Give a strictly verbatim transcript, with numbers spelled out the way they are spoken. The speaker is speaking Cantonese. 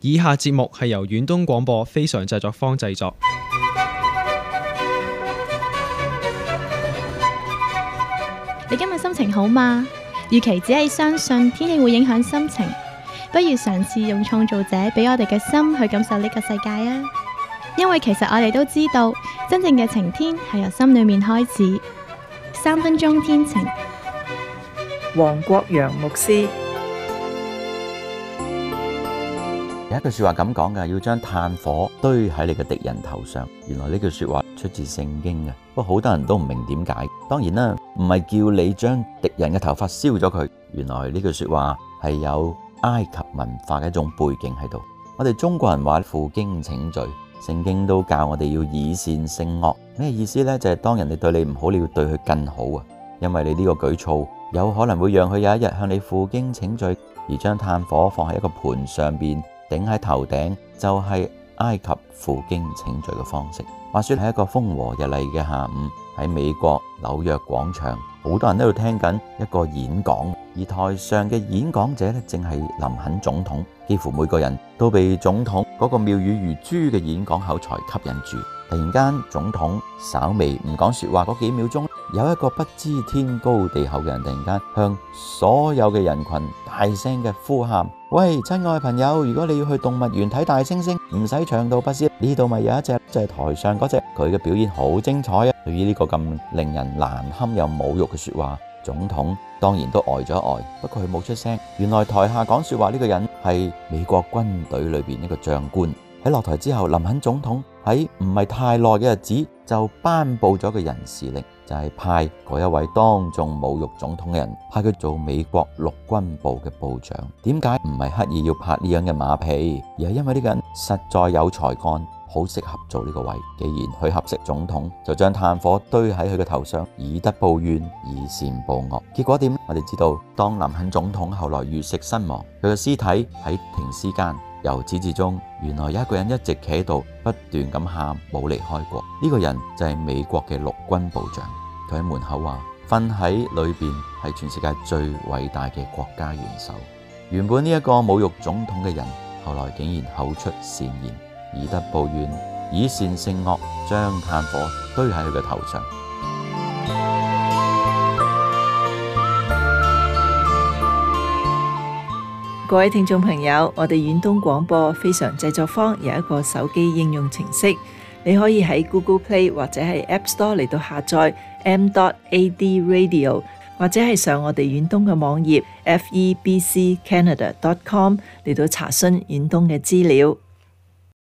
以下節目係由遠東廣播非常製作坊製作。 你今日心情好嗎？與其只係相信天氣會影響心情，不如嘗試用創造者俾我哋嘅心去感受呢個世界啊！因為其實我哋都知道，真正嘅晴天係由心裏面開始。三分鐘天晴， 黃國陽牧師。 有一句說話咁講嘅，要將炭火堆喺你嘅敵人頭上。原來呢句說話出自聖經嘅，不過好多人都唔明點解。當然啦，唔係叫你將敵人嘅頭髮燒咗佢。原來呢句說話係有埃及文化嘅一種背景喺度。我哋中國人話負荊請罪，聖經都教我哋要以善勝惡。咩意思呢？就係當人哋對你唔好，你要對佢更好啊！因為你呢個舉措有可能會讓佢有一日向你負荊請罪，而將炭火放喺一個盤上邊，頂喺頭頂，就係埃及負荊請罪嘅方式。話說喺一個風和日麗嘅下午，喺美國紐約廣場，好多人喺度聽緊一個演講，而台上嘅演講者咧，正係林肯總統。幾乎每個人都被總統嗰個妙語如珠嘅演講口才吸引住。突然間，總統稍微唔講說話嗰幾秒鐘，有一個不知天高地厚嘅人突然間向所有嘅人群大聲嘅呼喊：喂，親愛朋友，如果你要去動物園睇大猩猩，唔使長途跋涉，呢度咪有一隻，就係台上嗰隻，佢嘅表演好精彩啊！對於呢個咁令人難堪又侮辱嘅說話，總統當然都呆咗一呆，不過佢冇出聲。原來台下講說話呢個人係美國軍隊裏邊一個將官。喺落台之後，林肯總統喺唔係太耐嘅日子就頒布咗個人事令，就係派嗰一位當眾侮辱總統嘅人，派佢做美國陸軍部嘅部長。點解唔係刻意要拍呢樣嘅馬屁，而係因為呢個人實在有才幹，好適合做呢個位。既然佢合適，總統就將炭火堆喺佢嘅頭上，以德報怨，以善報惡。結果點？我哋知道，當林肯總統後來遇刺身亡，佢嘅屍體喺停屍間，由始至終，原來有一個人一直企喺度，不斷咁喊，冇離開過。呢個人就係美國嘅陸軍部長。佢喺門口話：瞓喺裏邊係全世界最偉大嘅國家元首。原本呢一個侮辱總統嘅人，後來竟然口出善言，以德報怨，以善勝惡，將炭火堆喺佢嘅頭上。 各位聽眾朋友，我哋遠東廣播非常製作坊有一個手機應用程式，你可以喺 Google Play 或者係 App Store 嚟到下載 m dot a d radio， 或者係上我哋遠東嘅網頁 f e b c canada dot com 嚟到查詢遠東嘅資料。